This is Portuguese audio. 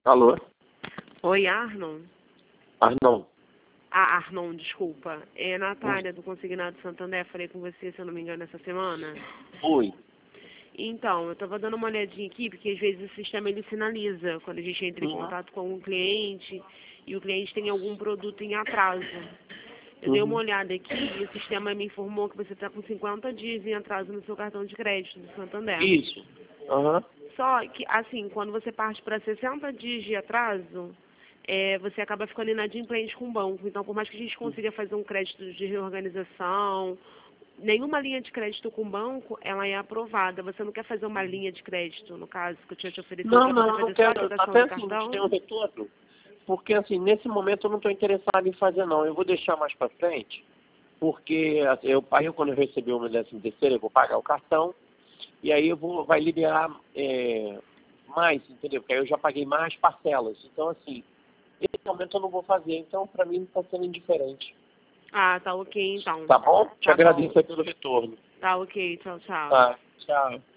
Alô? Oi, Arnon. Arnon. Arnon, desculpa. É a Natália, do Consignado Santander. Falei com você, se eu não me engano, essa semana. Oi. Então, eu estava dando uma olhadinha aqui, porque às vezes o sistema ele sinaliza quando a gente entra em contato com um cliente e o cliente tem algum produto em atraso. Eu dei uma olhada aqui e o sistema me informou que você está com 50 dias em atraso no seu cartão de crédito do Santander. Isso. Só que, assim, quando você parte para 60 dias de atraso, você acaba ficando inadimplente com o banco. Então, por mais que a gente consiga fazer um crédito de reorganização, nenhuma linha de crédito com o banco, ela é aprovada. Você não quer fazer uma linha de crédito, no caso, que eu tinha te oferecido para você fazer só a quitação Até do assim, cartão? tem um retorno. Porque, assim, nesse momento eu não estou interessado em fazer, não. Eu vou deixar mais para frente, porque assim, quando eu receber o meu 13º, eu vou pagar o cartão, e aí vai liberar mais, entendeu? Porque aí eu já paguei mais parcelas. Então, assim, nesse momento eu não vou fazer. Então, para mim, não está sendo indiferente. Ah, tá ok, então. Tá bom? Te Tá bom. agradeço aí pelo retorno. Tá ok, tchau, tchau. Tá, tchau.